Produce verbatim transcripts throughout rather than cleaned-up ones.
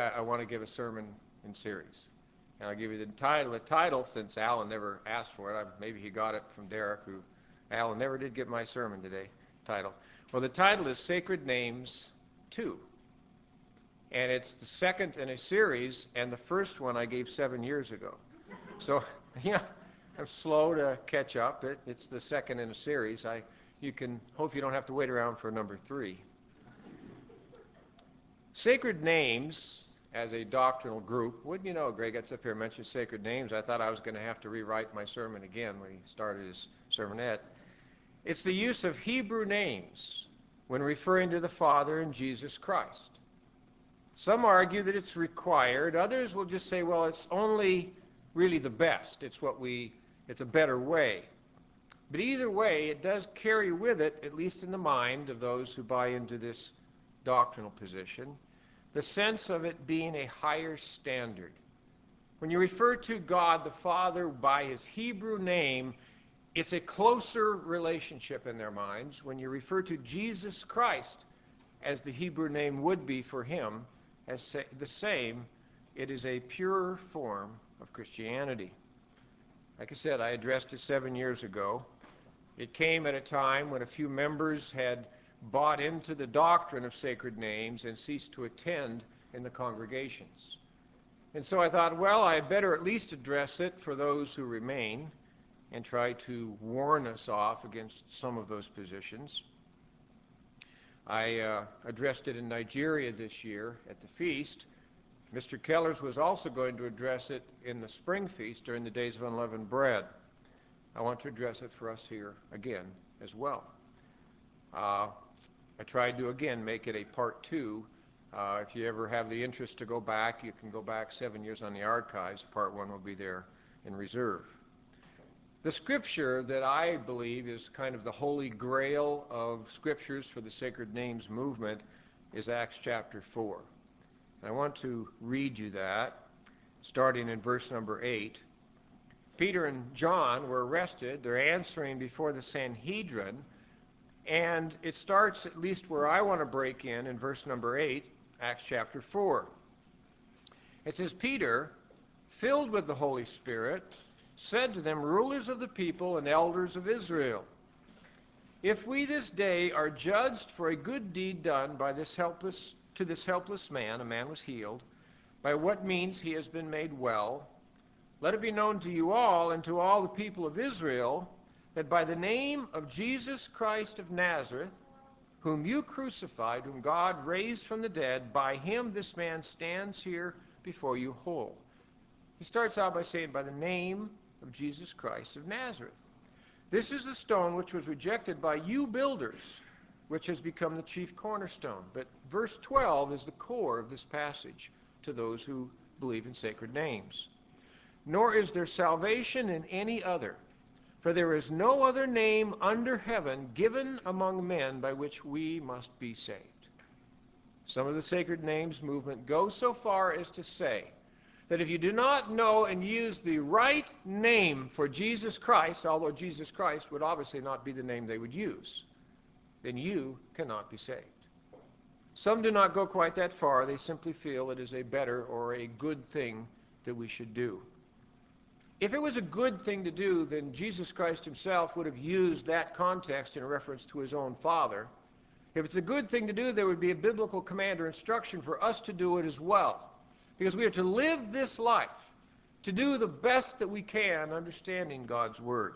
I, I want to give a sermon in series. And I'll give you the title. The title, since Alan never asked for it, I, maybe he got it from Derek, who Alan never did get my sermon today. Title. Well, the title is Sacred Names two. And it's the second in a series, and the first one I gave seven years ago. So, yeah, I'm slow to catch up. It, it's the second in a series. I, you can hope you don't have to wait around for number three. Sacred names, as a doctrinal group, wouldn't you know, Greg gets up here and mentions sacred names. I thought I was going to have to rewrite my sermon again when he started his sermonette. It's the use of Hebrew names when referring to the Father and Jesus Christ. Some argue that it's required. Others will just say, well, it's only really the best. It's what we, it's a better way. But either way, it does carry with it, at least in the mind of those who buy into this doctrinal position, the sense of it being a higher standard. When you refer to God the Father by his Hebrew name, it's a closer relationship in their minds. When you refer to Jesus Christ as the Hebrew name would be for him, as the same, it is a purer form of Christianity. Like I said, I addressed it seven years ago. It came at a time when a few members had bought into the doctrine of sacred names and ceased to attend in the congregations. And so I thought, well, I better at least address it for those who remain and try to warn us off against some of those positions. I uh, addressed it in Nigeria this year at the feast. Mister Kellers was also going to address it in the spring feast during the days of unleavened bread. I want to address it for us here again as well. Uh, I tried to, again, make it a part two. Uh, if you ever have the interest to go back, you can go back seven years on the archives. Part one will be there in reserve. The scripture that I believe is kind of the holy grail of scriptures for the Sacred Names movement is Acts chapter four. And I want to read you that, starting in verse number eight. Peter and John were arrested. They're answering before the Sanhedrin. And it starts, at least where I want to break in, in verse number eight, Acts chapter four. It says, Peter, filled with the Holy Spirit, said to them, rulers of the people and elders of Israel, if we this day are judged for a good deed done by this helpless, to this helpless man, a man was healed, by what means he has been made well, let it be known to you all and to all the people of Israel that by the name of Jesus Christ of Nazareth, whom you crucified, whom God raised from the dead, by him this man stands here before you whole. He starts out by saying, by the name of Jesus Christ of Nazareth. This is the stone which was rejected by you builders, which has become the chief cornerstone. But verse twelve is the core of this passage to those who believe in sacred names. Nor is there salvation in any other, for there is no other name under heaven given among men by which we must be saved. Some of the sacred names movement go so far as to say that if you do not know and use the right name for Jesus Christ, although Jesus Christ would obviously not be the name they would use, then you cannot be saved. Some do not go quite that far. They simply feel it is a better or a good thing that we should do. If it was a good thing to do, then Jesus Christ himself would have used that context in reference to his own Father. If it's a good thing to do, there would be a biblical command or instruction for us to do it as well. Because we are to live this life, to do the best that we can, understanding God's Word.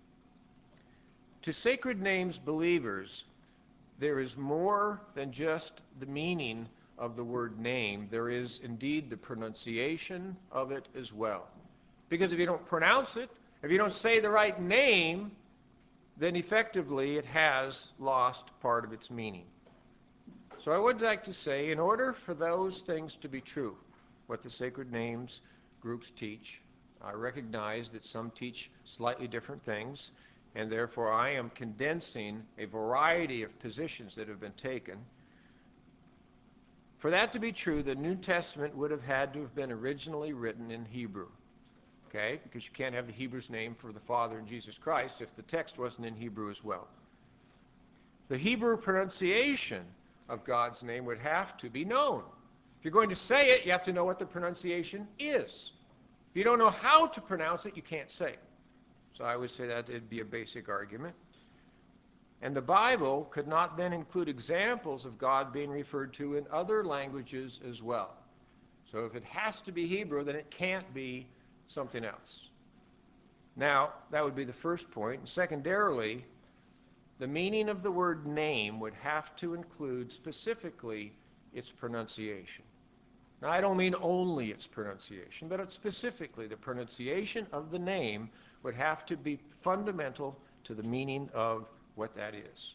To sacred names believers, there is more than just the meaning of the word name. There is indeed the pronunciation of it as well. Because if you don't pronounce it, if you don't say the right name, then effectively it has lost part of its meaning. So I would like to say, in order for those things to be true, what the sacred names groups teach, I recognize that some teach slightly different things, and therefore I am condensing a variety of positions that have been taken. For that to be true, the New Testament would have had to have been originally written in Hebrew. Okay? Because you can't have the Hebrew's name for the Father and Jesus Christ if the text wasn't in Hebrew as well. The Hebrew pronunciation of God's name would have to be known. If you're going to say it, you have to know what the pronunciation is. If you don't know how to pronounce it, you can't say it. So I would say that it'd be a basic argument. And the Bible could not then include examples of God being referred to in other languages as well. So if it has to be Hebrew, then it can't be something else. Now, that would be the first point. And secondarily, the meaning of the word name would have to include specifically its pronunciation. Now, I don't mean only its pronunciation, but it's specifically the pronunciation of the name would have to be fundamental to the meaning of what that is.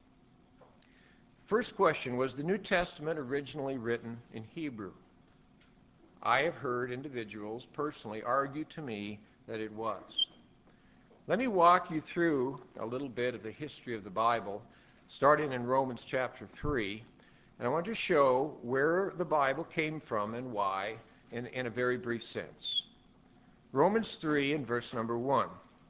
First question, was the New Testament originally written in Hebrew? I have heard individuals personally argue to me that it was. Let me walk you through a little bit of the history of the Bible, starting in Romans chapter three. And I want to show where the Bible came from and why in, in a very brief sense. Romans three and verse number one.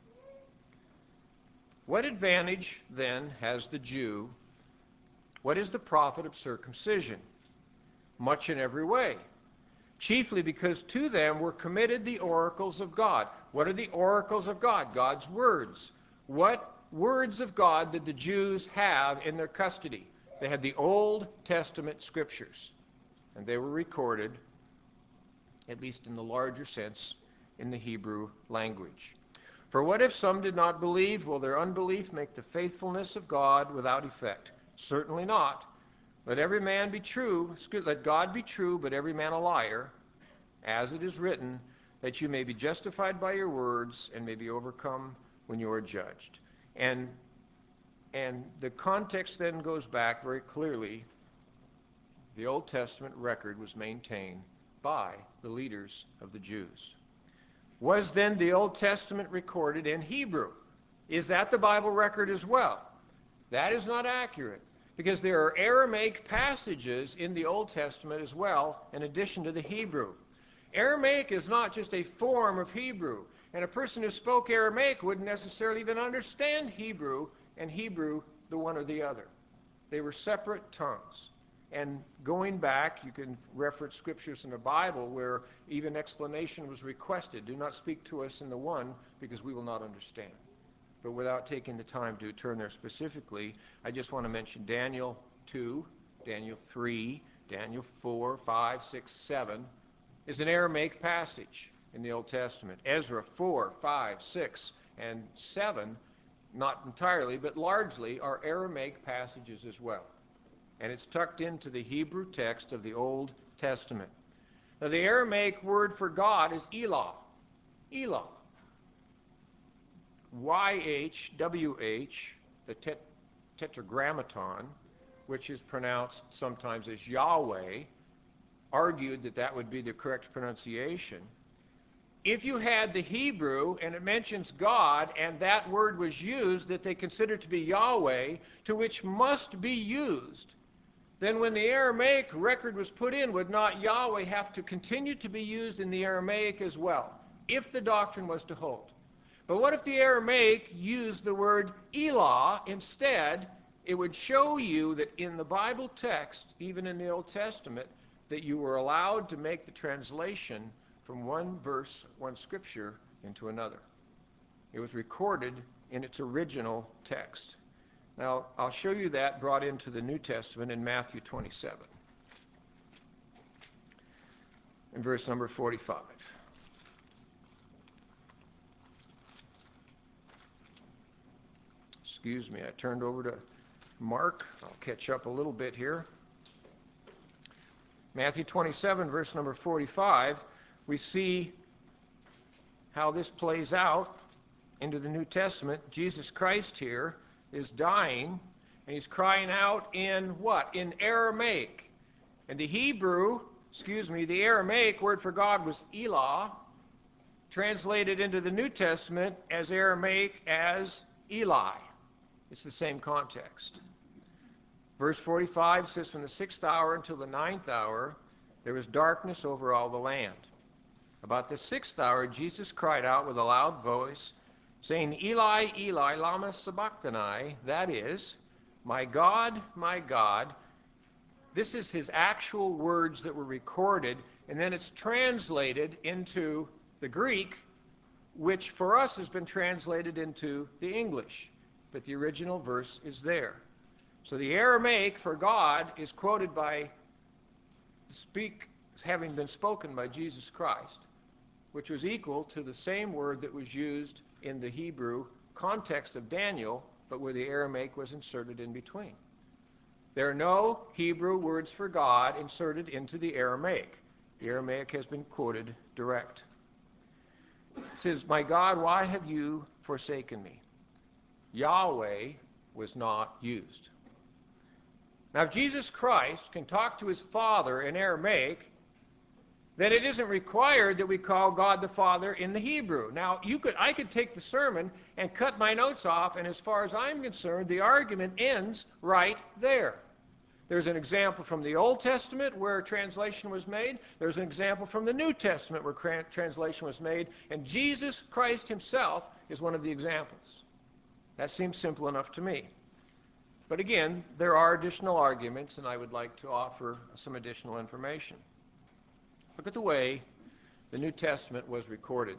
What advantage then has the Jew? What is the profit of circumcision? Much in every way. Chiefly because to them were committed the oracles of God. What are the oracles of God? God's words. What words of God did the Jews have in their custody? They had the Old Testament scriptures, and they were recorded, at least in the larger sense, in the Hebrew language. For what if some did not believe? Will their unbelief make the faithfulness of God without effect? Certainly not. Let every man be true, let God be true, but every man a liar, as it is written, that you may be justified by your words and may be overcome when you are judged. And, and the context then goes back very clearly. The Old Testament record was maintained by the leaders of the Jews. Was then the Old Testament recorded in Hebrew? Is that the Bible record as well? That is not accurate, because there are Aramaic passages in the Old Testament as well, in addition to the Hebrew. Aramaic is not just a form of Hebrew, and a person who spoke Aramaic wouldn't necessarily even understand Hebrew, and Hebrew the one or the other. They were separate tongues. And going back, you can reference scriptures in the Bible where even explanation was requested. Do not speak to us in the one, because we will not understand. But without taking the time to turn there specifically, I just want to mention Daniel two, Daniel three, Daniel four, five, six, seven is an Aramaic passage in the Old Testament. Ezra four, five, six, and seven, not entirely, but largely, are Aramaic passages as well. And it's tucked into the Hebrew text of the Old Testament. Now, the Aramaic word for God is Elah. Elah. Y H W H, the tet tetragrammaton, which is pronounced sometimes as Yahweh, argued that that would be the correct pronunciation. If you had the Hebrew and it mentions God and that word was used that they considered to be Yahweh, to which must be used, then when the Aramaic record was put in, would not Yahweh have to continue to be used in the Aramaic as well, if the doctrine was to hold? But what if the Aramaic used the word Elah instead? It would show you that in the Bible text, even in the Old Testament, that you were allowed to make the translation from one verse, one scripture, into another. It was recorded in its original text. Now, I'll show you that brought into the New Testament in Matthew twenty-seven, in verse number forty-five. Excuse me, I turned over to Mark. I'll catch up a little bit here. Matthew twenty-seven, verse number forty-five, we see how this plays out into the New Testament. Jesus Christ here is dying, and he's crying out in what? In Aramaic. And the Hebrew, excuse me, the Aramaic word for God was Elah, translated into the New Testament as Aramaic as Eli. It's the same context. Verse forty-five says, from the sixth hour until the ninth hour, there was darkness over all the land. About the sixth hour, Jesus cried out with a loud voice, saying, Eli, Eli, lama sabachthani, that is, my God, my God, This is his actual words that were recorded, and then it's translated into the Greek, which for us has been translated into the English. But the original verse is there. So the Aramaic for God is quoted by speak having been spoken by Jesus Christ, which was equal to the same word that was used in the Hebrew context of Daniel, but where the Aramaic was inserted in between. There are no Hebrew words for God inserted into the Aramaic. The Aramaic has been quoted direct. It says, "My God, why have you forsaken me?" Yahweh was not used. Now, if Jesus Christ can talk to his Father in Aramaic, then it isn't required that we call God the Father in the Hebrew. Now, you could, I could take the sermon and cut my notes off, and as far as I'm concerned, the argument ends right there. There's an example from the Old Testament where translation was made. There's an example from the New Testament where translation was made, and Jesus Christ himself is one of the examples. That seems simple enough to me. But again, there are additional arguments, and I would like to offer some additional information. Look at the way the New Testament was recorded.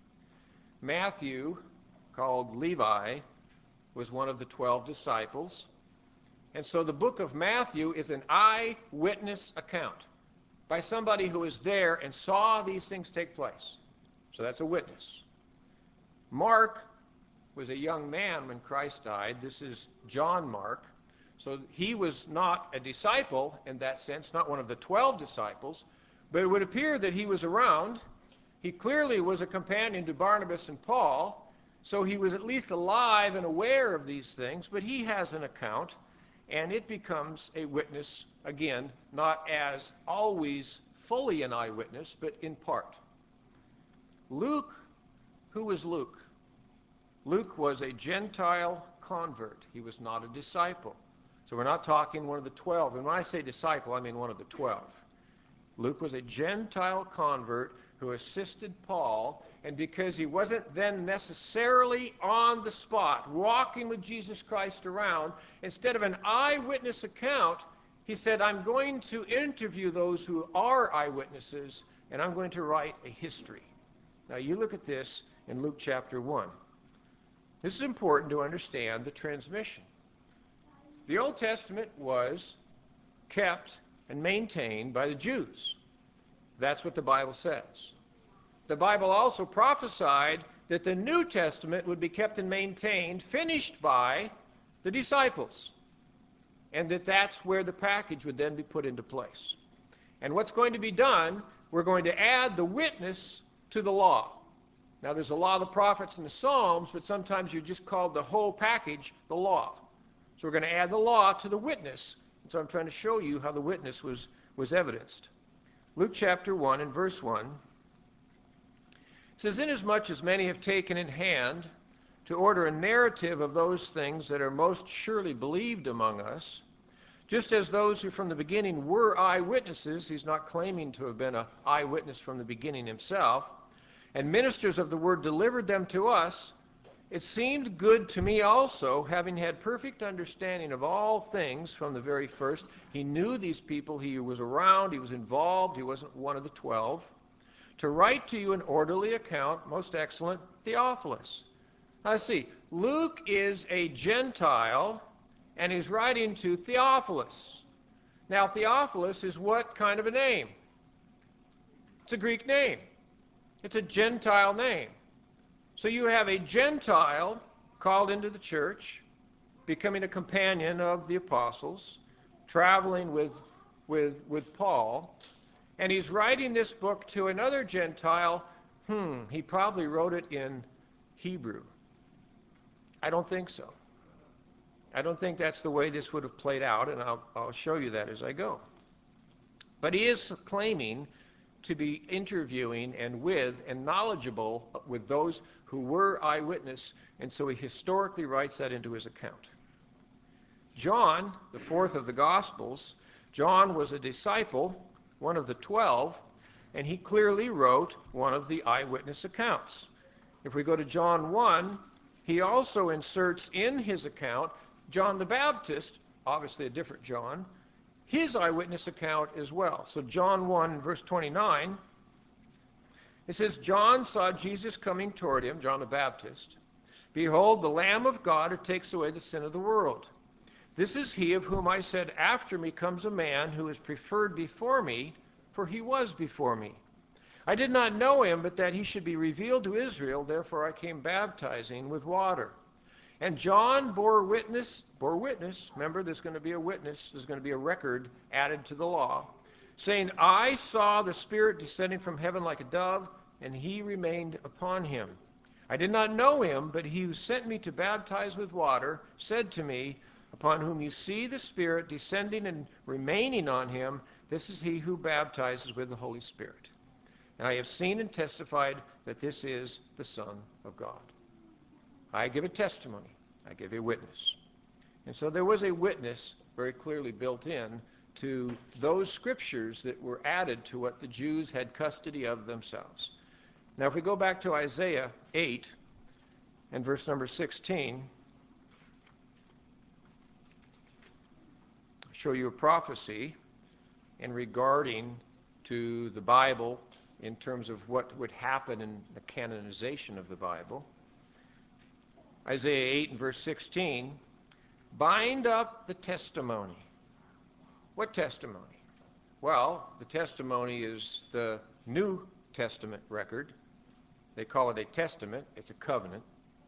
Matthew, called Levi, was one of the twelve disciples. And so the book of Matthew is an eyewitness account by somebody who was there and saw these things take place. So that's a witness. Mark was a young man when Christ died. This is John Mark. So he was not a disciple in that sense, not one of the twelve disciples, but it would appear that he was around. He clearly was a companion to Barnabas and Paul, so he was at least alive and aware of these things, but he has an account, and it becomes a witness, again, not as always fully an eyewitness, but in part. Luke, who was Luke? Luke was a Gentile convert. He was not a disciple. So we're not talking one of the twelve. And when I say disciple, I mean one of the twelve. Luke was a Gentile convert who assisted Paul, and because he wasn't then necessarily on the spot, walking with Jesus Christ around, instead of an eyewitness account, he said, I'm going to interview those who are eyewitnesses, and I'm going to write a history. Now you look at this in Luke chapter one. This is important to understand the transmission. The Old Testament was kept and maintained by the Jews. That's what the Bible says. The Bible also prophesied that the New Testament would be kept and maintained, finished by the disciples, and that that's where the package would then be put into place. And what's going to be done, we're going to add the witness to the law. Now, there's a law of the prophets and the Psalms, but sometimes you're just called the whole package the law. So we're going to add the law to the witness. And so I'm trying to show you how the witness was, was evidenced. Luke chapter one and verse one says, "Inasmuch as many have taken in hand to order a narrative of those things that are most surely believed among us, just as those who from the beginning were eyewitnesses," he's not claiming to have been an eyewitness from the beginning himself, "and ministers of the word delivered them to us, it seemed good to me also, having had perfect understanding of all things from the very first." He knew these people, he was around, he was involved, he wasn't one of the twelve, "to write to you an orderly account, most excellent Theophilus." Now let's see, Luke is a Gentile, and he's writing to Theophilus. Now Theophilus is what kind of a name? It's a Greek name. It's a Gentile name. So you have a Gentile called into the church, becoming a companion of the apostles, traveling with, with, with Paul, and he's writing this book to another Gentile. Hmm, he probably wrote it in Hebrew. I don't think so. I don't think that's the way this would have played out, and I'll, I'll show you that as I go. But he is claiming to be interviewing and with and knowledgeable with those who were eyewitness, and so he historically writes that into his account. John, the fourth of the Gospels, John was a disciple, one of the twelve, and he clearly wrote one of the eyewitness accounts. If we go to John one, he also inserts in his account John the Baptist, obviously a different John, his eyewitness account as well. So John one, verse twenty-nine, it says, John saw Jesus coming toward him, John the Baptist. Behold, the Lamb of God who takes away the sin of the world. This is he of whom I said, after me comes a man who is preferred before me, for he was before me. I did not know him, but that he should be revealed to Israel. Therefore I came baptizing with water. And John bore witness, bore witness, remember there's going to be a witness, there's going to be a record added to the law, saying, I saw the Spirit descending from heaven like a dove, and he remained upon him. I did not know him, but he who sent me to baptize with water said to me, upon whom you see the Spirit descending and remaining on him, this is he who baptizes with the Holy Spirit. And I have seen and testified that this is the Son of God. I give a testimony. I give a witness. And so there was a witness very clearly built in to those scriptures that were added to what the Jews had custody of themselves. Now, if we go back to Isaiah eight and verse number sixteen, I'll show you a prophecy in regarding to the Bible in terms of what would happen in the canonization of the Bible. Isaiah eight and verse sixteen, bind up the testimony. What testimony? Well, the testimony is the New Testament record. They call it a testament. It's a covenant.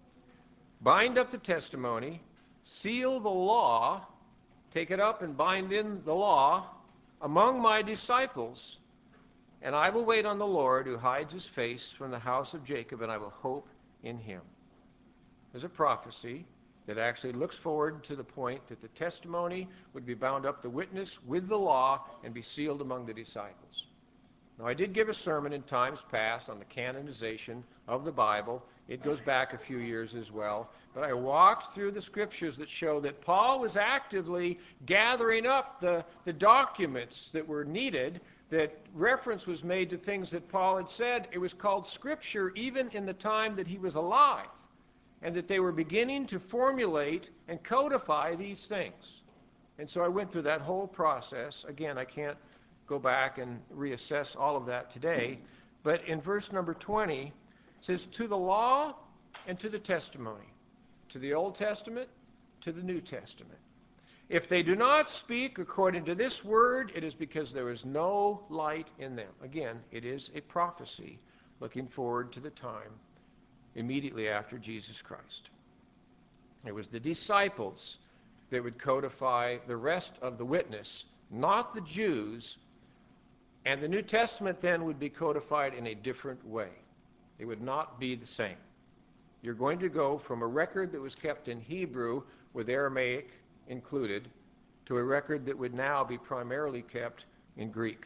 Bind up the testimony, seal the law, take it up and bind in the law among my disciples, and I will wait on the Lord who hides his face from the house of Jacob, and I will hope in him. There's a prophecy that actually looks forward to the point that the testimony would be bound up, the witness with the law, and be sealed among the disciples. Now, I did give a sermon in times past on the canonization of the Bible. It goes back a few years as well. But I walked through the scriptures that show that Paul was actively gathering up the, the documents that were needed, that reference was made to things that Paul had said. It was called Scripture even in the time that he was alive, and that they were beginning to formulate and codify these things. And so I went through that whole process. Again, I can't go back and reassess all of that today. But in verse number twenty, it says, to the law and to the testimony, to the Old Testament, to the New Testament. If they do not speak according to this word, it is because there is no light in them. Again, it is a prophecy looking forward to the time immediately after Jesus Christ. It was the disciples that would codify the rest of the witness, not the Jews, and the New Testament then would be codified in a different way. It would not be the same. You're going to go from a record that was kept in Hebrew with Aramaic included to a record that would now be primarily kept in Greek.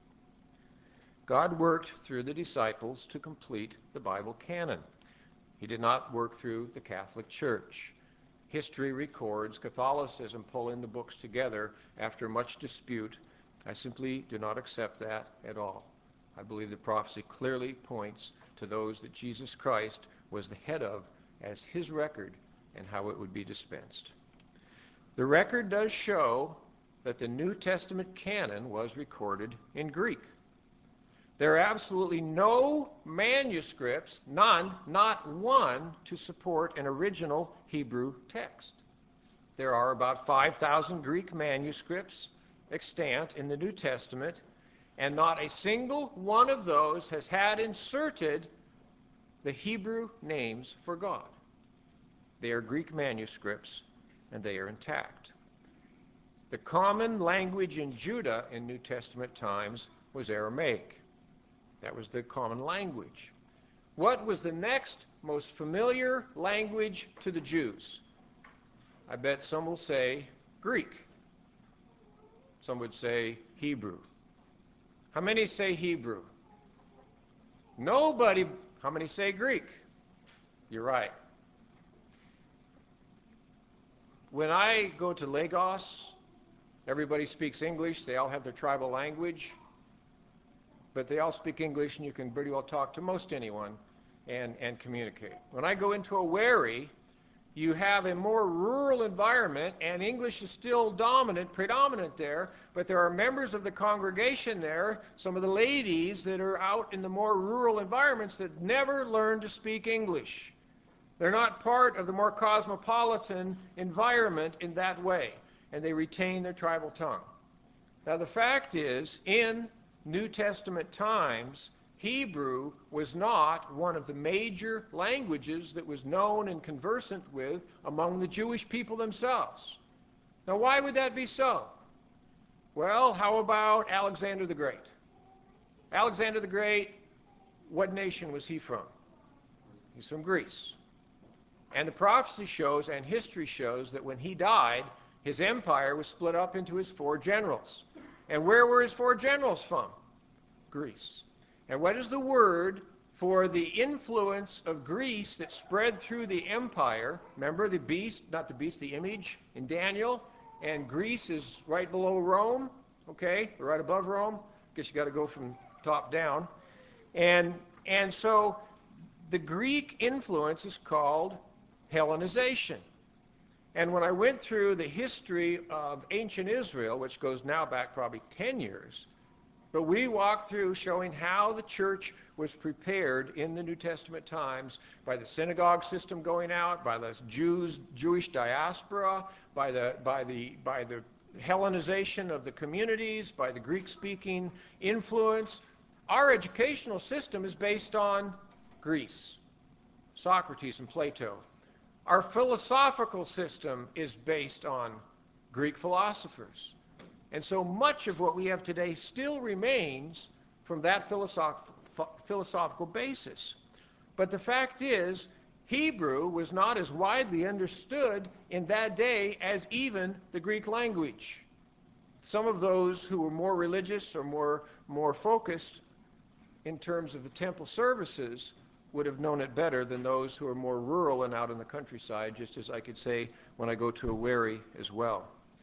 God worked through the disciples to complete the Bible canon. He did not work through the Catholic Church. History records Catholicism pulling the books together after much dispute. I simply do not accept that at all. I believe the prophecy clearly points to those that Jesus Christ was the head of as his record and how it would be dispensed. The record does show that the New Testament canon was recorded in Greek. There are absolutely no manuscripts, none, not one, to support an original Hebrew text. There are about five thousand Greek manuscripts extant in the New Testament, and not a single one of those has had inserted the Hebrew names for God. They are Greek manuscripts, and they are intact. The common language in Judah in New Testament times was Aramaic. That was the common language. What was the next most familiar language to the Jews? I bet some will say Greek. Some would say Hebrew. How many say Hebrew? Nobody. How many say Greek? You're right. When I go to Lagos, everybody speaks English. They all have their tribal language. But they all speak English, and you can pretty well talk to most anyone and, and communicate. When I go into a wherry, You have a more rural environment, and English is still dominant, predominant there, but there are members of the congregation there, some of the ladies that are out in the more rural environments that never learn to speak English. They're not part of the more cosmopolitan environment in that way, and they retain their tribal tongue. Now, the fact is, in New Testament times, Hebrew was not one of the major languages that was known and conversant with among the Jewish people themselves. Now, why would that be so? Well, how about Alexander the Great? Alexander the Great, what nation was he from? He's from Greece. And the prophecy shows and history shows that when he died, his empire was split up into his four generals. And where were his four generals from? Greece. And what is the word for the influence of Greece that spread through the empire? Remember the beast, not the beast, the image in Daniel? And Greece is right below Rome, okay? Right above Rome. Guess you got to go from top down. And, and so the Greek influence is called Hellenization. And when I went through the history of ancient Israel, which goes now back probably ten years, but we walked through showing how the church was prepared in the New Testament times by the synagogue system going out, by the Jews, Jewish diaspora, by the, by the, by the Hellenization of the communities, by the Greek-speaking influence. Our educational system is based on Greece, Socrates and Plato. Our philosophical system is based on Greek philosophers. And so much of what we have today still remains from that philosoph philosophical basis. But the fact is, Hebrew was not as widely understood in that day as even the Greek language. Some of those who were more religious or more, more focused in terms of the temple services would have known it better than those who are more rural and out in the countryside, just as I could say when I go to a wherry as well.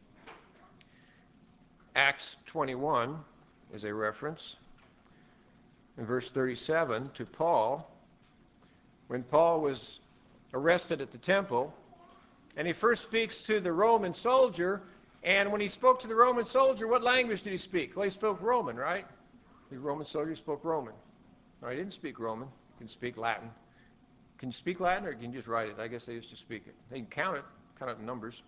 Acts twenty-one is a reference in verse thirty-seven to Paul. When Paul was arrested at the temple, and he first speaks to the Roman soldier, and when he spoke to the Roman soldier, what language did he speak? Well, he spoke Roman, right? The Roman soldier spoke Roman. No, he didn't speak Roman. He can speak Latin. Can you speak Latin, or can you just write it? I guess they used to speak it. They can count it, count it in numbers.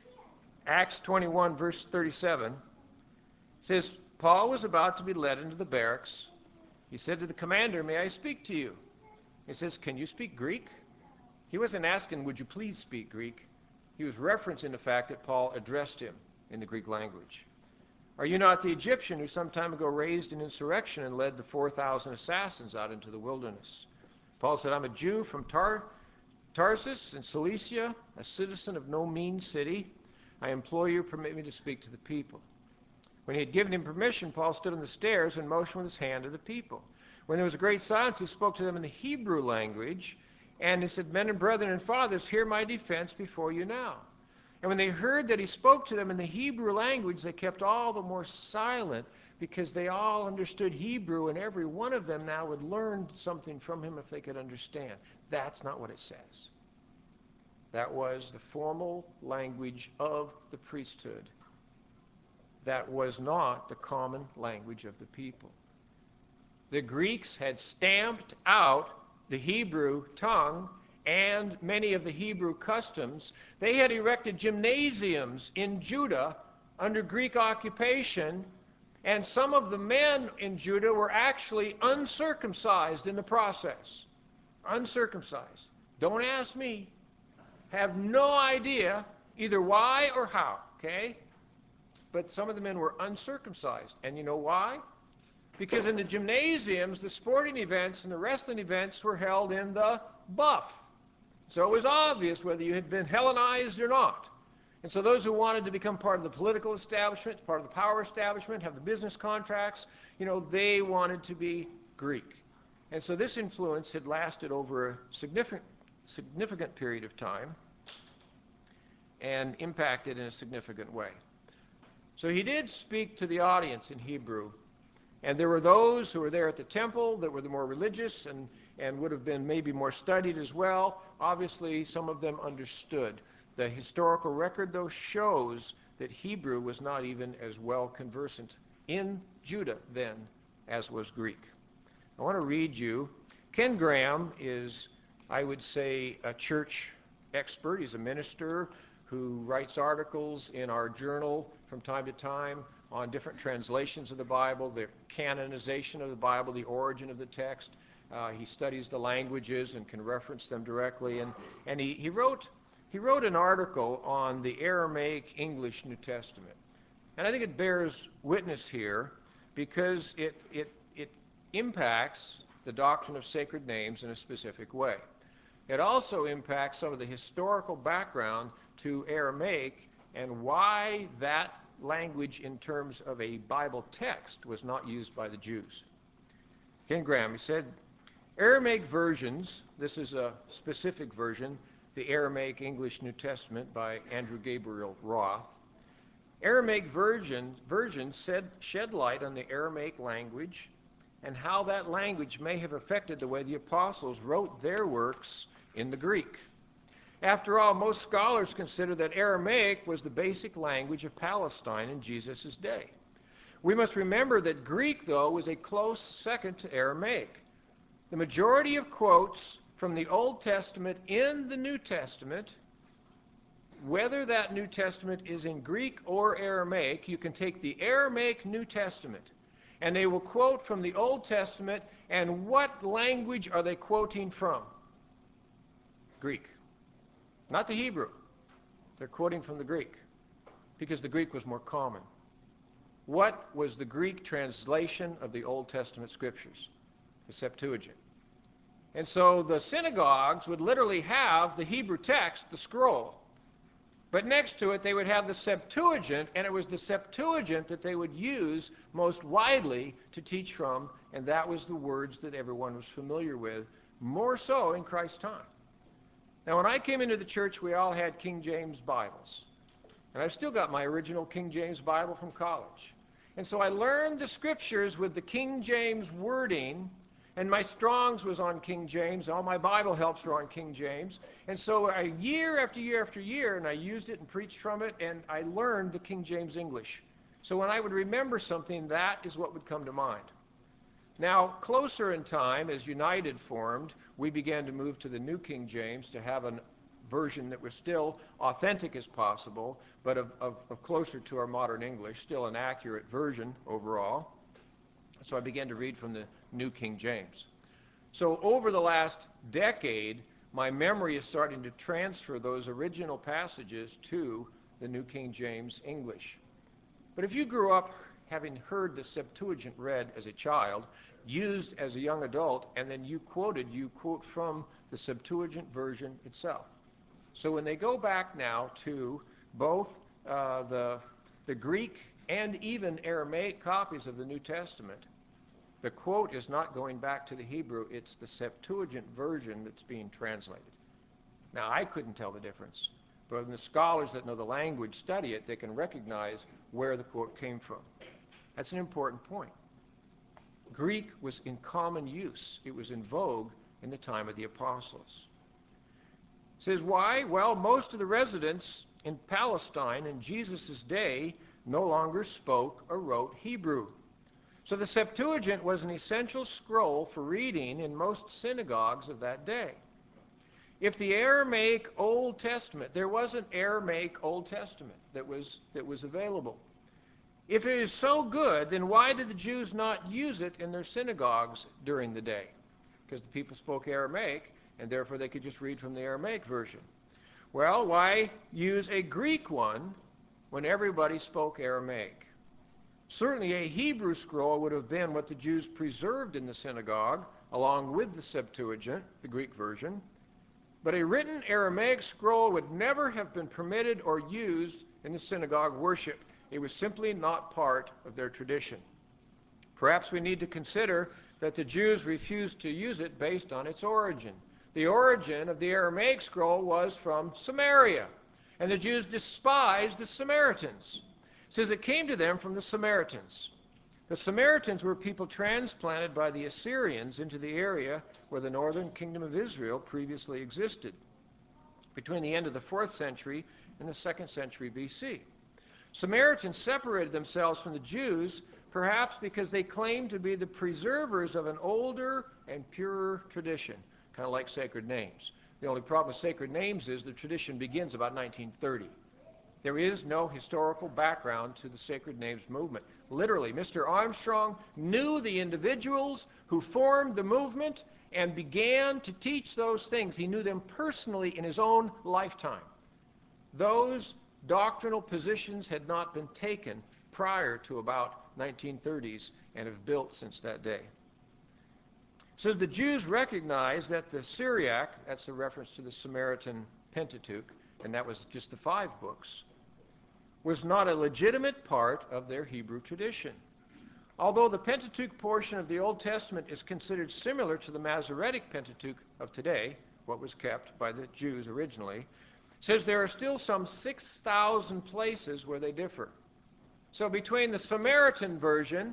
Acts twenty-one, verse thirty-seven, says, Paul was about to be led into the barracks. He said to the commander, "May I speak to you?" He says, "Can you speak Greek?" He wasn't asking, "Would you please speak Greek?" He was referencing the fact that Paul addressed him in the Greek language. "Are you not the Egyptian who some time ago raised an insurrection and led the four thousand assassins out into the wilderness?" Paul said, "I'm a Jew from Tar Tarsus in Cilicia, a citizen of no mean city. I implore you, permit me to speak to the people." When he had given him permission, Paul stood on the stairs and motioned with his hand to the people. When there was a great silence, he spoke to them in the Hebrew language, and he said, "Men and brethren and fathers, hear my defense before you now." And when they heard that he spoke to them in the Hebrew language, they kept all the more silent, because they all understood Hebrew, and every one of them now would learn something from him if they could understand. That's not what it says. That was the formal language of the priesthood. That was not the common language of the people. The Greeks had stamped out the Hebrew tongue and many of the Hebrew customs. They had erected gymnasiums in Judah under Greek occupation, and some of the men in Judah were actually uncircumcised in the process. Uncircumcised. Don't ask me. Have no idea either why or how, okay? But some of the men were uncircumcised. And you know why? Because in the gymnasiums, the sporting events and the wrestling events were held in the buff. So it was obvious whether you had been Hellenized or not. And so those who wanted to become part of the political establishment, part of the power establishment, have the business contracts, you know, they wanted to be Greek. And so this influence had lasted over a significant, significant period of time and impacted in a significant way. So he did speak to the audience in Hebrew, And there were those who were there at the temple that were the more religious and, and would have been maybe more studied as well. Obviously, some of them understood. The historical record, though, shows that Hebrew was not even as well conversant in Judah then as was Greek. I want to read you. Ken Graham is, I would say, a church expert. He's a minister who writes articles in our journal from time to time on different translations of the Bible, the canonization of the Bible, the origin of the text. Uh, he studies the languages and can reference them directly. And, and he, he, wrote, he wrote an article on the Aramaic English New Testament. And I think it bears witness here because it, it, it impacts the doctrine of sacred names in a specific way. It also impacts some of the historical background to Aramaic and why that language in terms of a Bible text was not used by the Jews. Ken Graham, he said, Aramaic versions, this is a specific version, the Aramaic English New Testament by Andrew Gabriel Roth. Aramaic version, versions said, shed light on the Aramaic language and how that language may have affected the way the apostles wrote their works in the Greek. After all, most scholars consider that Aramaic was the basic language of Palestine in Jesus' day. We must remember that Greek, though, was a close second to Aramaic. The majority of quotes from the Old Testament in the New Testament, whether that New Testament is in Greek or Aramaic, you can take the Aramaic New Testament, and they will quote from the Old Testament, and what language are they quoting from? Greek. Not the Hebrew. They're quoting from the Greek because the Greek was more common. What was the Greek translation of the Old Testament scriptures? The Septuagint. And so the synagogues would literally have the Hebrew text, the scroll, but next to it they would have the Septuagint, and it was the Septuagint that they would use most widely to teach from, and that was the words that everyone was familiar with, more so in Christ's time. Now, when I came into the church, we all had King James Bibles. And I've still got my original King James Bible from college. And so I learned the scriptures with the King James wording, and my Strong's was on King James. All my Bible helps were on King James. And so I, year after year after year, and I used it and preached from it, and I learned the King James English. So when I would remember something, that is what would come to mind. Now, closer in time, as United formed, we began to move to the New King James to have a version that was still authentic as possible, but of, of, of closer to our modern English, still an accurate version overall. So I began to read from the New King James. So over the last decade, my memory is starting to transfer those original passages to the New King James English. But if you grew up having heard the Septuagint read as a child, used as a young adult, and then you quoted, you quote from the Septuagint version itself. So when they go back now to both uh, the, the Greek and even Aramaic copies of the New Testament, the quote is not going back to the Hebrew, it's the Septuagint version that's being translated. Now, I couldn't tell the difference, but when the scholars that know the language study it, they can recognize where the quote came from. That's an important point. Greek was in common use. It was in vogue in the time of the apostles. It says, why? Well, most of the residents in Palestine in Jesus' day no longer spoke or wrote Hebrew. So the Septuagint was an essential scroll for reading in most synagogues of that day. If the Aramaic Old Testament, there was an Aramaic Old Testament that was, that was available. If it is so good, then why did the Jews not use it in their synagogues during the day? Because the people spoke Aramaic, and therefore they could just read from the Aramaic version. Well, why use a Greek one when everybody spoke Aramaic? Certainly a Hebrew scroll would have been what the Jews preserved in the synagogue, along with the Septuagint, the Greek version. But a written Aramaic scroll would never have been permitted or used in the synagogue worship. It was simply not part of their tradition. Perhaps we need to consider that the Jews refused to use it based on its origin. The origin of the Aramaic scroll was from Samaria, and the Jews despised the Samaritans. It says it came to them from the Samaritans. The Samaritans were people transplanted by the Assyrians into the area where the northern kingdom of Israel previously existed, between the end of the fourth century and the second century B C. Samaritans separated themselves from the Jews, perhaps because they claimed to be the preservers of an older and purer tradition, kind of like sacred names. The only problem with sacred names is the tradition begins about nineteen thirty. There is no historical background to the sacred names movement. Literally, Mister Armstrong knew the individuals who formed the movement and began to teach those things. He knew them personally in his own lifetime. Those doctrinal positions had not been taken prior to about nineteen thirties and have built since that day. It says the Jews recognized that the Syriac, that's a reference to the Samaritan Pentateuch, and that was just the five books, was not a legitimate part of their Hebrew tradition. Although the Pentateuch portion of the Old Testament is considered similar to the Masoretic Pentateuch of today, what was kept by the Jews originally, it says there are still some six thousand places where they differ. So between the Samaritan version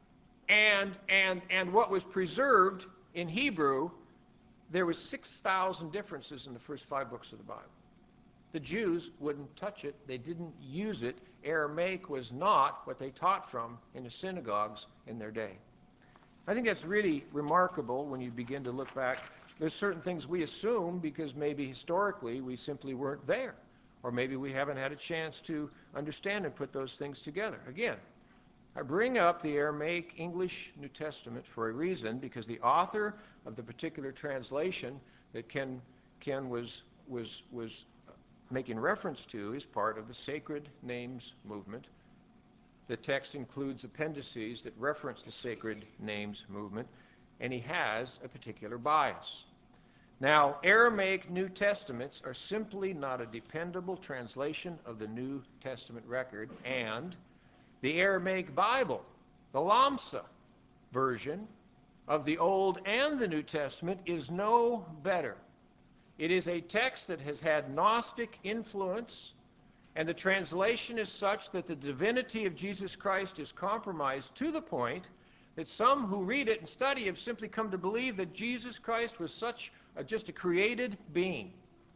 and, and, and what was preserved in Hebrew, there was six thousand differences in the first five books of the Bible. The Jews wouldn't touch it. They didn't use it. Aramaic was not what they taught from in the synagogues in their day. I think that's really remarkable when you begin to look back. There's certain things we assume because maybe historically we simply weren't there, or maybe we haven't had a chance to understand and put those things together. Again, I bring up the Aramaic English New Testament for a reason, because the author of the particular translation that Ken, Ken was, was, was making reference to is part of the Sacred Names movement. The text includes appendices that reference the Sacred Names movement, and he has a particular bias. Now, Aramaic New Testaments are simply not a dependable translation of the New Testament record, and the Aramaic Bible, the Lamsa version of the Old and the New Testament, is no better. It is a text that has had Gnostic influence, and the translation is such that the divinity of Jesus Christ is compromised to the point that some who read it and study have simply come to believe that Jesus Christ was such a, just a created being.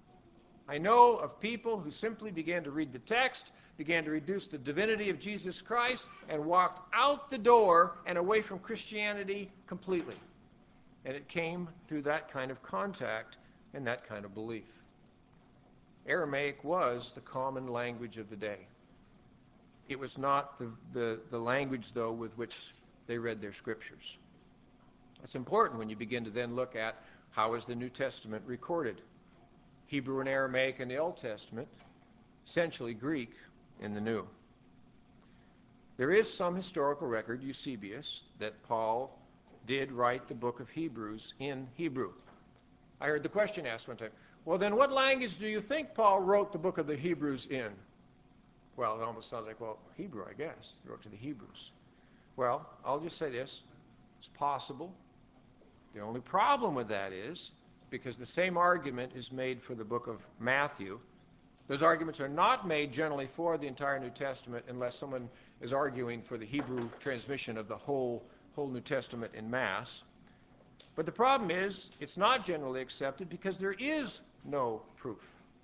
I know of people who simply began to read the text, began to reduce the divinity of Jesus Christ, and walked out the door and away from Christianity completely. And it came through that kind of contact and that kind of belief. Aramaic was the common language of the day. It was not the, the, the language, though, with which they read their scriptures. That's important when you begin to then look at how is the New Testament recorded. Hebrew and Aramaic in the Old Testament, essentially Greek in the New. There is some historical record, Eusebius, that Paul did write the book of Hebrews in Hebrew. I heard the question asked one time, well, then what language do you think Paul wrote the book of the Hebrews in? Well, it almost sounds like, well, Hebrew, I guess. He wrote to the Hebrews. Well, I'll just say this. It's possible. The only problem with that is, because the same argument is made for the book of Matthew, those arguments are not made generally for the entire New Testament unless someone is arguing for the Hebrew transmission of the whole, whole New Testament in mass. But the problem is, it's not generally accepted because there is no proof.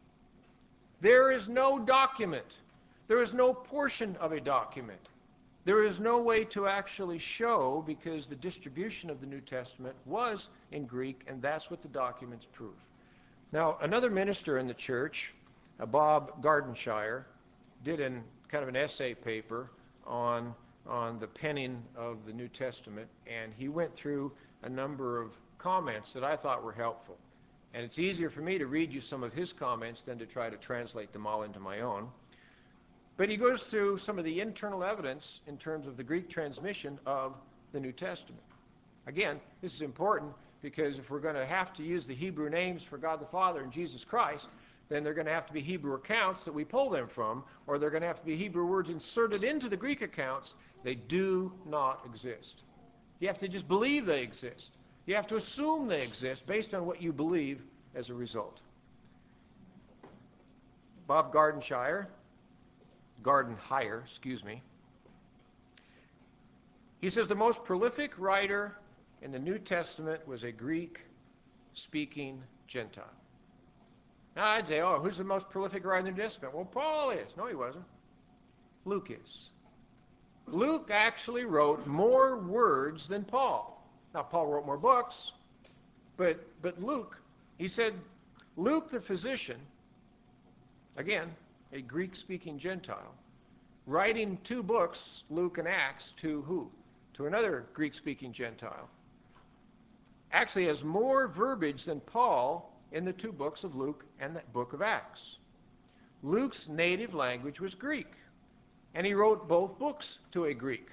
There is no document. There is no portion of a document. There is no way to actually show, because the distribution of the New Testament was in Greek, and that's what the documents prove. Now, another minister in the church, uh, Bob Gardenshire, did an, kind of an essay paper on, on the penning of the New Testament, and he went through a number of comments that I thought were helpful. And it's easier for me to read you some of his comments than to try to translate them all into my own. But he goes through some of the internal evidence in terms of the Greek transmission of the New Testament. Again, this is important because if we're going to have to use the Hebrew names for God the Father and Jesus Christ, then they're going to have to be Hebrew accounts that we pull them from, or they're going to have to be Hebrew words inserted into the Greek accounts. They do not exist. You have to just believe they exist. You have to assume they exist based on what you believe as a result. Bob Gardenshire, Gardenhire, excuse me, He says the most prolific writer in the New Testament was a Greek-speaking Gentile. Now I'd say, oh, who's the most prolific writer in the New Testament? Well, Paul is. No, he wasn't. Luke is. Luke actually wrote more words than Paul. Now, Paul wrote more books, but, but Luke, he said, Luke the physician, again, a Greek-speaking Gentile, writing two books, Luke and Acts, to who? To another Greek-speaking Gentile. Actually has more verbiage than Paul in the two books of Luke and the book of Acts. Luke's native language was Greek, and he wrote both books to a Greek.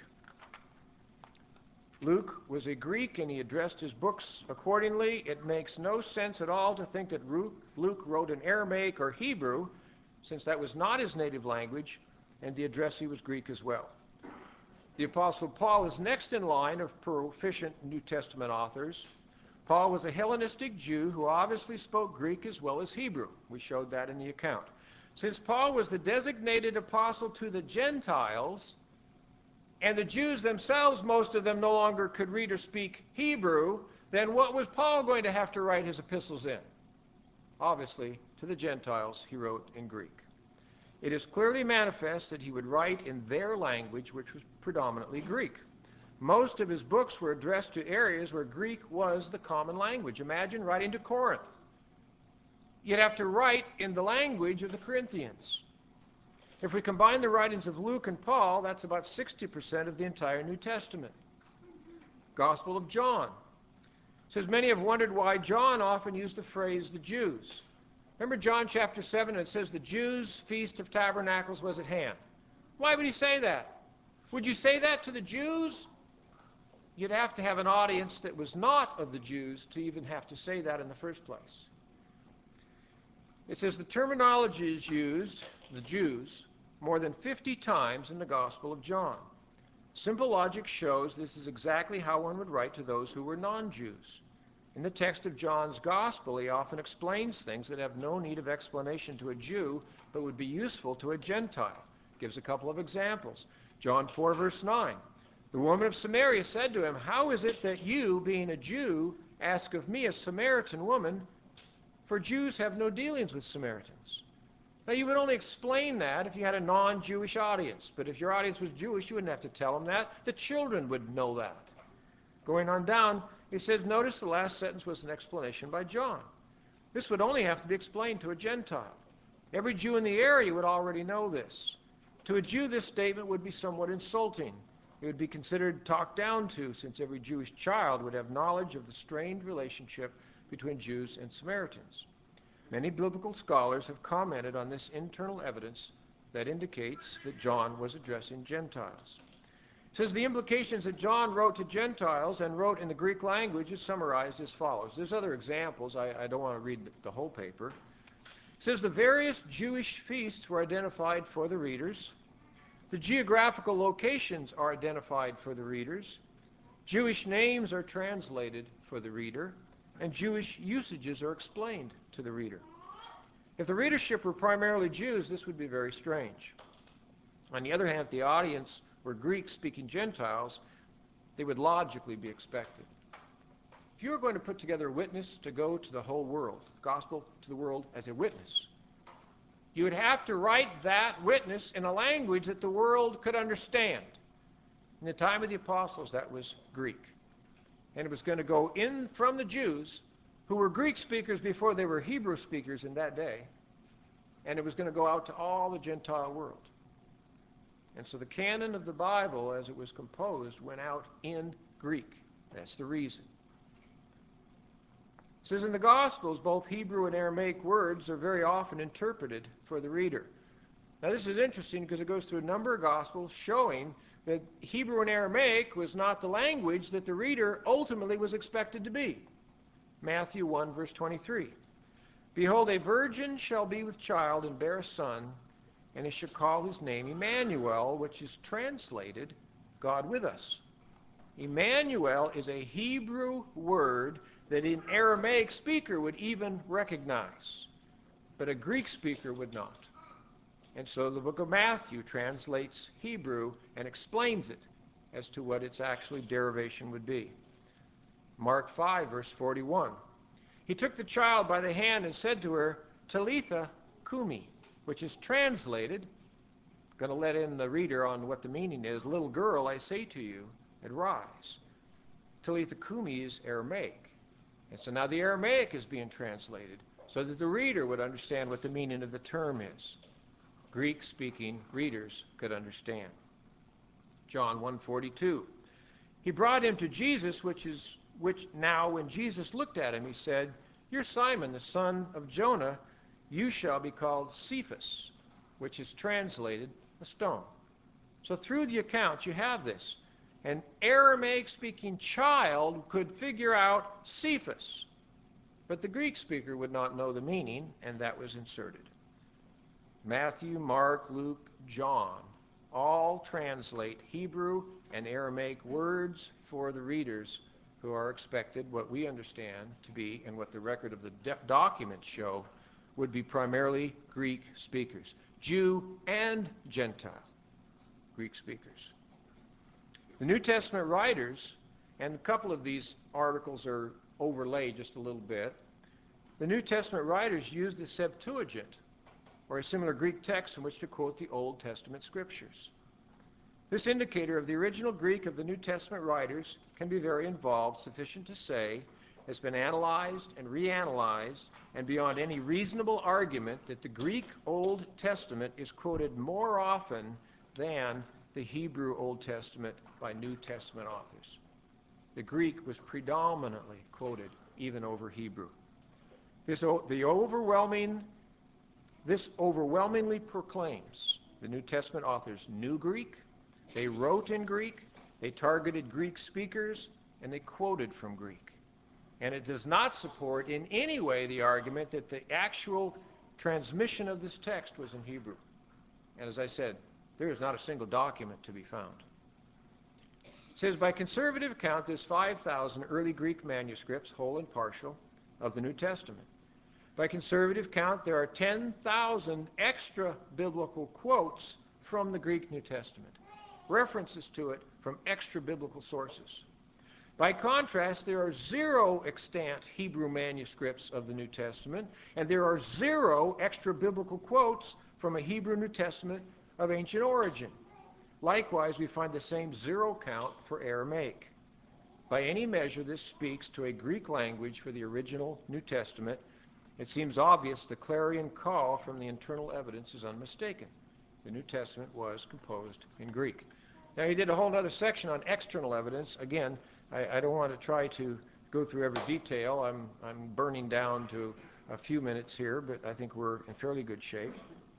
Luke was a Greek, and he addressed his books accordingly. It makes no sense at all to think that Luke wrote in Aramaic or Hebrew, since that was not his native language, and the addressee was Greek as well. The Apostle Paul is next in line of proficient New Testament authors. Paul was a Hellenistic Jew who obviously spoke Greek as well as Hebrew. We showed that in the account. Since Paul was the designated apostle to the Gentiles, and the Jews themselves, most of them no longer could read or speak Hebrew, then what was Paul going to have to write his epistles in? Obviously, to the Gentiles, he wrote in Greek. It is clearly manifest that he would write in their language, which was predominantly Greek. Most of his books were addressed to areas where Greek was the common language. Imagine writing to Corinth. You'd have to write in the language of the Corinthians. If we combine the writings of Luke and Paul, that's about sixty percent of the entire New Testament. Gospel of John. It says many have wondered why John often used the phrase the Jews. Remember John chapter seven, it says the Jews' feast of tabernacles was at hand. Why would he say that? Would you say that to the Jews? You'd have to have an audience that was not of the Jews to even have to say that in the first place. It says the terminology is used, the Jews, more than fifty times in the Gospel of John. Simple logic shows this is exactly how one would write to those who were non-Jews. In the text of John's Gospel, he often explains things that have no need of explanation to a Jew, but would be useful to a Gentile. Gives a couple of examples. John four, verse nine. The woman of Samaria said to him, "How is it that you, being a Jew, ask of me, a Samaritan woman? For Jews have no dealings with Samaritans." Now, you would only explain that if you had a non-Jewish audience. But if your audience was Jewish, you wouldn't have to tell them that. The children would know that. Going on down, he says, notice the last sentence was an explanation by John. This would only have to be explained to a Gentile. Every Jew in the area would already know this. To a Jew, this statement would be somewhat insulting. It would be considered talked down to, since every Jewish child would have knowledge of the strained relationship between Jews and Samaritans. Many biblical scholars have commented on this internal evidence that indicates that John was addressing Gentiles. It says the implications that John wrote to Gentiles and wrote in the Greek language is summarized as follows. There's other examples. I, I don't want to read the, the whole paper. It says the various Jewish feasts were identified for the readers. The geographical locations are identified for the readers. Jewish names are translated for the reader, and Jewish usages are explained to the reader. If the readership were primarily Jews, this would be very strange. On the other hand, if the audience were Greek-speaking Gentiles, they would logically be expected. If you were going to put together a witness to go to the whole world, the gospel to the world as a witness, you would have to write that witness in a language that the world could understand. In the time of the apostles, that was Greek. And it was going to go in from the Jews, who were Greek speakers before they were Hebrew speakers in that day, and it was going to go out to all the Gentile world. And so the canon of the Bible, as it was composed, went out in Greek. That's the reason. It says in the Gospels, both Hebrew and Aramaic words are very often interpreted for the reader. Now this is interesting because it goes through a number of Gospels showing that Hebrew and Aramaic was not the language that the reader ultimately was expected to be. Matthew one, verse twenty-three. Behold, a virgin shall be with child and bear a son, and he shall call his name Emmanuel, which is translated, God with us. Emmanuel is a Hebrew word that an Aramaic speaker would even recognize, but a Greek speaker would not. And so the book of Matthew translates Hebrew and explains it as to what its actually derivation would be. Mark five, verse forty-one. He took the child by the hand and said to her, Talitha cumi, which is translated, going to let in the reader on what the meaning is, little girl, I say to you, arise. Talitha cumi is Aramaic. And so now the Aramaic is being translated so that the reader would understand what the meaning of the term is. Greek-speaking readers could understand. John one forty-two. He brought him to Jesus, which is which now when Jesus looked at him, he said, You're Simon, the son of Jonah. You shall be called Cephas, which is translated a stone. So through the accounts, you have this. An Aramaic-speaking child could figure out Cephas, but the Greek speaker would not know the meaning, and that was inserted. Matthew, Mark, Luke, John all translate Hebrew and Aramaic words for the readers who are expected, what we understand to be, and what the record of the de- documents show, would be primarily Greek speakers, Jew and Gentile Greek speakers. The New Testament writers, and a couple of these articles are overlaid just a little bit, the New Testament writers used the Septuagint, or a similar Greek text in which to quote the Old Testament scriptures. This indicator of the original Greek of the New Testament writers can be very involved, sufficient to say, has been analyzed and reanalyzed, and beyond any reasonable argument that the Greek Old Testament is quoted more often than the Hebrew Old Testament by New Testament authors. The Greek was predominantly quoted even over Hebrew. This, the overwhelming, this overwhelmingly proclaims the New Testament authors knew Greek, they wrote in Greek, they targeted Greek speakers, and they quoted from Greek. And it does not support in any way the argument that the actual transmission of this text was in Hebrew. And as I said, there is not a single document to be found. It says, by conservative account, there's five thousand early Greek manuscripts, whole and partial, of the New Testament. By conservative count, there are ten thousand extra biblical quotes from the Greek New Testament, references to it from extra biblical sources. By contrast, there are zero extant Hebrew manuscripts of the New Testament, and there are zero extra biblical quotes from a Hebrew New Testament of ancient origin. Likewise, we find the same zero count for Aramaic. By any measure, this speaks to a Greek language for the original New Testament. It seems obvious the clarion call from the internal evidence is unmistaken. The New Testament was composed in Greek. Now, he did a whole other section on external evidence. Again, I, I don't want to try to go through every detail. I'm, I'm burning down to a few minutes here, but I think we're in fairly good shape.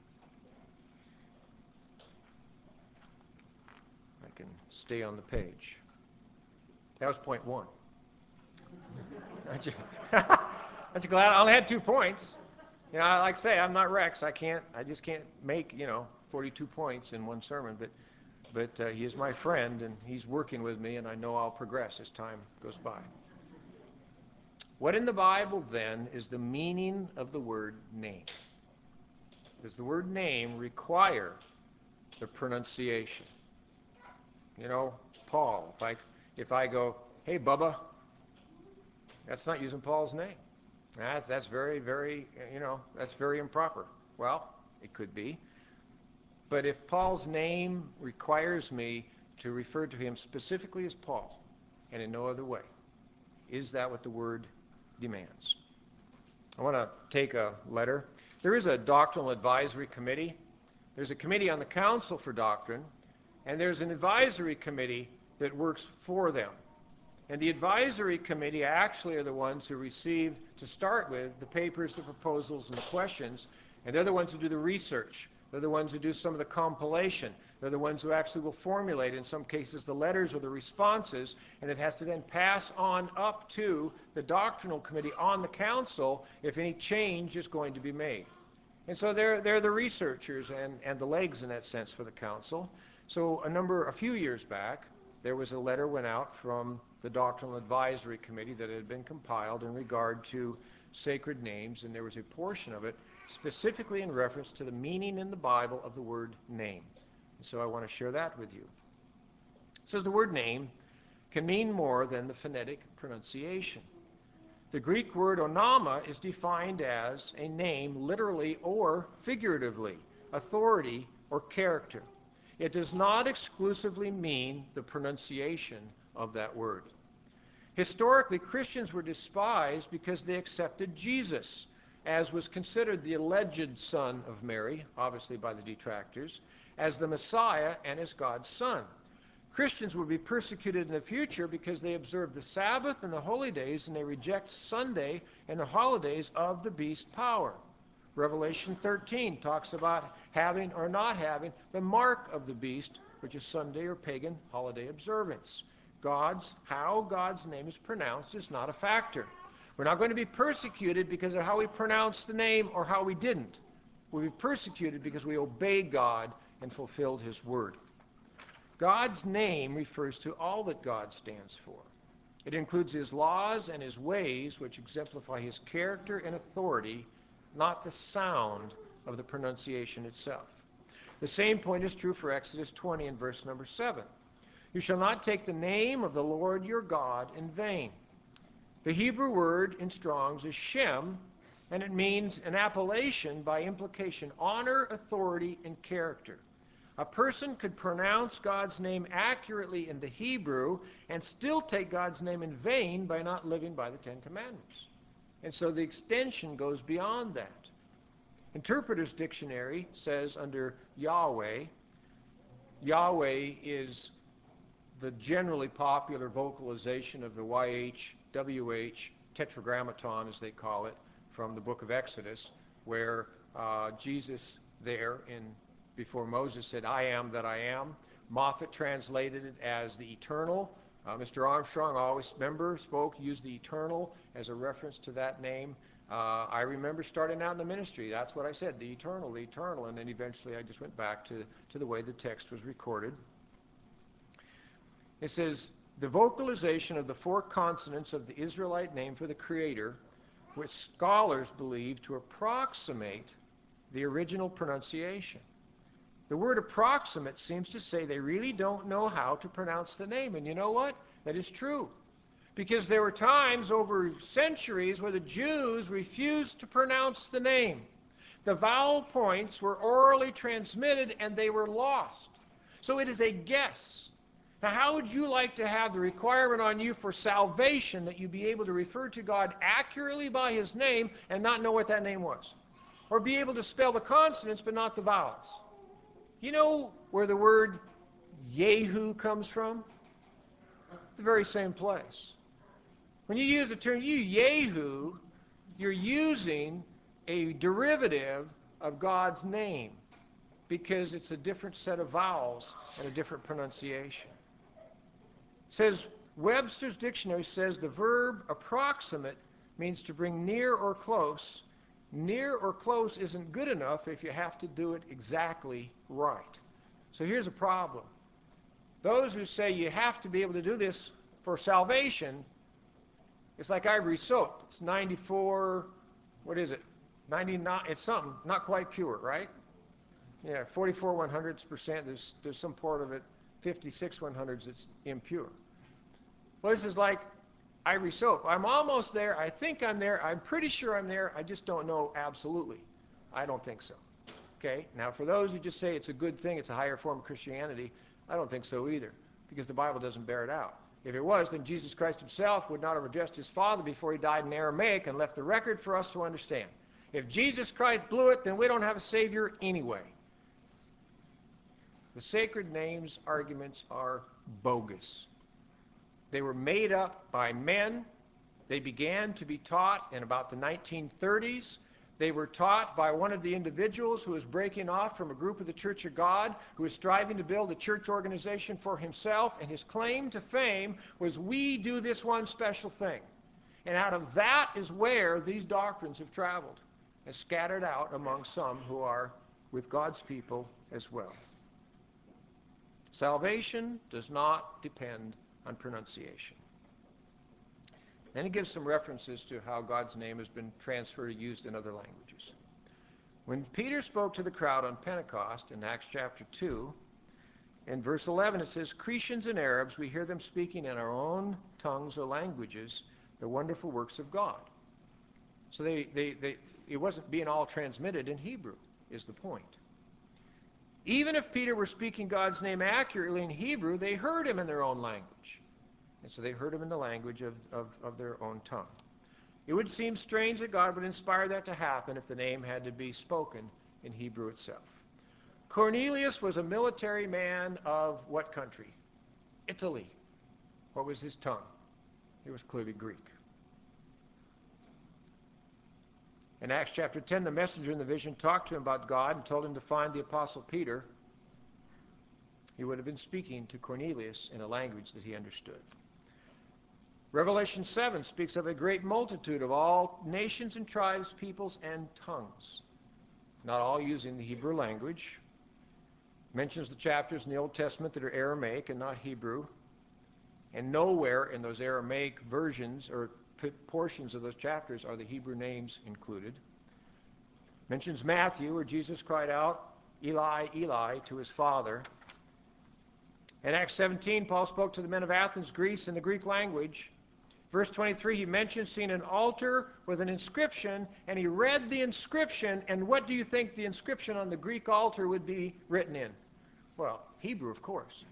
I can stay on the page. That was point one. Aren't you, aren't you glad I only had two points? You know, like I say, I'm not Rex. I can't, I just can't make, you know, forty-two points in one sermon, but But uh, he is my friend, and he's working with me, and I know I'll progress as time goes by. What in the Bible, then, is the meaning of the word name? Does the word name require the pronunciation? You know, Paul, if I, if I go, hey, Bubba, that's not using Paul's name. That, that's very, very, you know, that's very improper. Well, it could be. But if Paul's name requires me to refer to him specifically as Paul and in no other way, is that what the word demands? I want to take a letter. There is a doctrinal advisory committee. There's a committee on the Council for Doctrine, and there's an advisory committee that works for them. And the advisory committee actually are the ones who receive, to start with, the papers, the proposals, and the questions, and they're the ones who do the research. They're the ones who do some of the compilation. They're the ones who actually will formulate, in some cases, the letters or the responses, and it has to then pass on up to the doctrinal committee on the council if any change is going to be made. And so they're, they're the researchers and, and the legs, in that sense, for the council. So a number, a few years back, there was a letter went out from the Doctrinal Advisory Committee that had been compiled in regard to sacred names, and there was a portion of it specifically in reference to the meaning in the Bible of the word name. And so I want to share that with you. says the word name can mean more than the phonetic pronunciation. The Greek word onoma is defined as a name literally or figuratively, authority or character. It does not exclusively mean the pronunciation of that word. Historically, Christians were despised because they accepted Jesus, as was considered the alleged son of Mary, obviously by the detractors, as the Messiah and as God's son. Christians would be persecuted in the future because they observe the Sabbath and the holy days, and they reject Sunday and the holidays of the beast power. Revelation thirteen talks about having or not having the mark of the beast, which is Sunday or pagan holiday observance. God's, how God's name is pronounced is not a factor. We're not going to be persecuted because of how we pronounced the name or how we didn't. We'll be persecuted because we obeyed God and fulfilled his word. God's name refers to all that God stands for. It includes his laws and his ways, which exemplify his character and authority, not the sound of the pronunciation itself. The same point is true for Exodus twenty and verse number seven. You shall not take the name of the Lord your God in vain. The Hebrew word in Strong's is Shem, and it means an appellation by implication, honor, authority, and character. A person could pronounce God's name accurately in the Hebrew and still take God's name in vain by not living by the Ten Commandments. And so the extension goes beyond that. Interpreter's Dictionary says under Yahweh, Yahweh is the generally popular vocalization of the Y H W H tetragrammaton, as they call it, from the book of Exodus, where uh, Jesus there in before Moses said, I am that I am. Moffat translated it as the eternal. Uh, Mister Armstrong, always remember, spoke, used the eternal as a reference to that name. Uh, I remember starting out in the ministry, that's what I said, the eternal, the eternal, and then eventually I just went back to, to the way the text was recorded. It says, the vocalization of the four consonants of the Israelite name for the Creator, which scholars believe to approximate the original pronunciation. The word approximate seems to say they really don't know how to pronounce the name. And you know what? That is true. Because there were times over centuries where the Jews refused to pronounce the name. The vowel points were orally transmitted and they were lost. So it is a guess. Now, how would you like to have the requirement on you for salvation that you be able to refer to God accurately by his name and not know what that name was? Or be able to spell the consonants but not the vowels? You know where the word Yehu comes from? The very same place. When you use the term you Yehu, you're using a derivative of God's name because it's a different set of vowels and a different pronunciation. It says, Webster's dictionary says the verb approximate means to bring near or close. Near or close isn't good enough if you have to do it exactly right. So here's a problem. Those who say you have to be able to do this for salvation, it's like ivory soap. It's ninety-four, what is it? ninety-nine, it's something, not quite pure, right? Yeah, forty-four one hundredths percent, there's, there's some part of it, fifty-six one hundredths that's impure. Well, this is like ivory soap. I'm almost there. I think I'm there. I'm pretty sure I'm there. I just don't know absolutely. I don't think so. Okay? Now, for those who just say it's a good thing, it's a higher form of Christianity, I don't think so either, because the Bible doesn't bear it out. If it was, then Jesus Christ himself would not have addressed his Father before he died in Aramaic and left the record for us to understand. If Jesus Christ blew it, then we don't have a Savior anyway. The sacred names arguments are bogus. They were made up by men. They began to be taught in about the nineteen thirties. They were taught by one of the individuals who was breaking off from a group of the Church of God, who was striving to build a church organization for himself, and his claim to fame was, we do this one special thing. And out of that is where these doctrines have traveled and scattered out among some who are with God's people as well. Salvation does not depend on pronunciation. Then he gives some references to how God's name has been transferred or used in other languages. When Peter spoke to the crowd on Pentecost in Acts chapter two, In verse eleven, it says, Cretians and Arabs, we hear them speaking in our own tongues or languages the wonderful works of God. So they, they, they, it wasn't being all transmitted in Hebrew, is the point. Even if Peter were speaking God's name accurately in Hebrew, they heard him in their own language. And so they heard him in the language of, of, of their own tongue. It would seem strange that God would inspire that to happen if the name had to be spoken in Hebrew itself. Cornelius was a military man of what country? Italy. What was his tongue? It was clearly Greek. In Acts chapter ten, the messenger in the vision talked to him about God and told him to find the apostle Peter. He would have been speaking to Cornelius in a language that he understood. Revelation seven speaks of a great multitude of all nations and tribes, peoples, and tongues. Not all using the Hebrew language. Mentions the chapters in the Old Testament that are Aramaic and not Hebrew. And nowhere in those Aramaic versions or portions of those chapters are the Hebrew names included. Mentions Matthew, where Jesus cried out, Eli, Eli, to his Father. In Acts seventeen, Paul spoke to the men of Athens, Greece, in the Greek language. Verse twenty-three, he mentioned seeing an altar with an inscription, and he read the inscription, and what do you think the inscription on the Greek altar would be written in? Well, Hebrew, of course.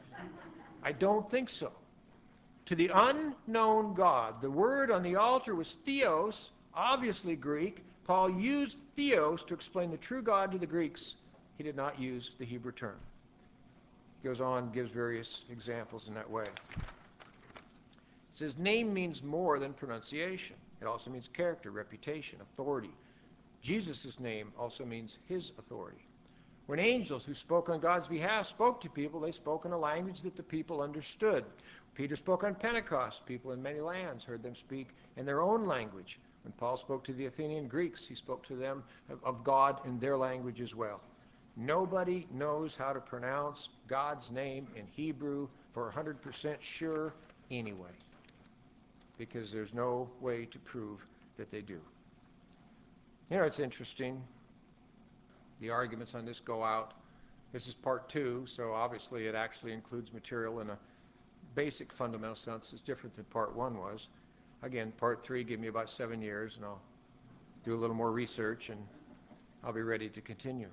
I don't think so. To the unknown God, the word on the altar was theos, obviously Greek. Paul used theos to explain the true God to the Greeks. He did not use the Hebrew term. He goes on and gives various examples in that way. It says name means more than pronunciation. It also means character, reputation, authority. Jesus' name also means his authority. When angels who spoke on God's behalf spoke to people, they spoke in a language that the people understood. Peter spoke on Pentecost. People in many lands heard them speak in their own language. When Paul spoke to the Athenian Greeks, he spoke to them of God in their language as well. Nobody knows how to pronounce God's name in Hebrew for one hundred percent sure anyway, because there's no way to prove that they do. You know, it's interesting. The arguments on this go out. This is part two, so obviously it actually includes material in a basic fundamental sense. It's different than part one was. Again, part three gave me about seven years, and I'll do a little more research, and I'll be ready to continue.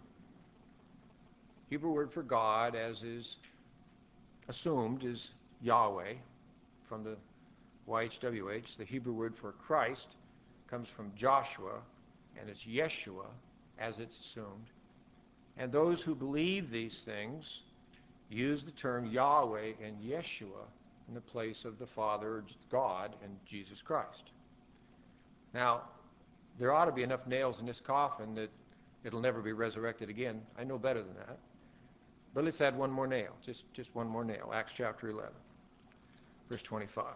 Hebrew word for God, as is assumed, is Yahweh, from the Y H W H. The Hebrew word for Christ comes from Joshua, and it's Yeshua, as it's assumed. And those who believe these things use the term Yahweh and Yeshua in the place of the Father, God, and Jesus Christ. Now, there ought to be enough nails in this coffin that it'll never be resurrected again. I know better than that. But let's add one more nail, just, just one more nail. Acts chapter eleven, verse twenty-five.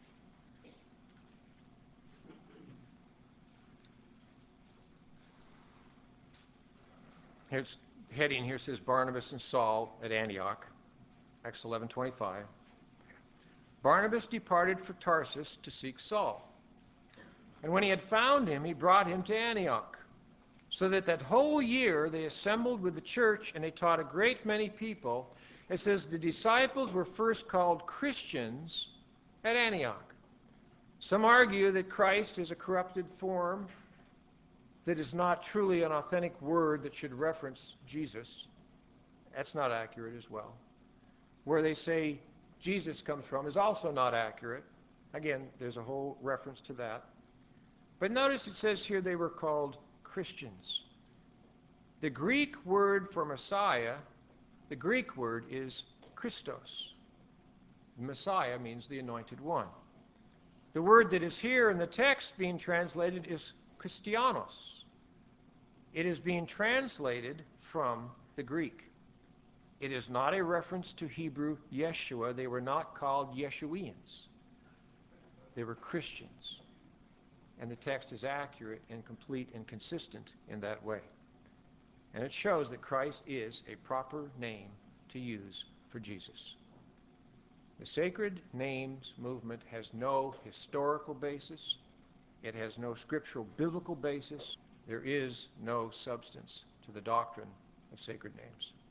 Here's heading here says Barnabas and Saul at Antioch, Acts eleven twenty-five. Barnabas departed for Tarsus to seek Saul. And when he had found him, he brought him to Antioch. So that that whole year they assembled with the church, and they taught a great many people. It says the disciples were first called Christians at Antioch. Some argue that Christ is a corrupted form that is not truly an authentic word that should reference Jesus. That's not accurate as well. Where they say Jesus comes from is also not accurate. Again, there's a whole reference to that. But notice it says here they were called Christians. The Greek word for Messiah, the Greek word is Christos. Messiah means the anointed one. The word that is here in the text being translated is Christianos. It is being translated from the Greek. It is not a reference to Hebrew Yeshua. They were not called Yeshuians. They were Christians. And the text is accurate and complete and consistent in that way. And it shows that Christ is a proper name to use for Jesus. The sacred names movement has no historical basis. It has no scriptural biblical basis. There is no substance to the doctrine of sacred names.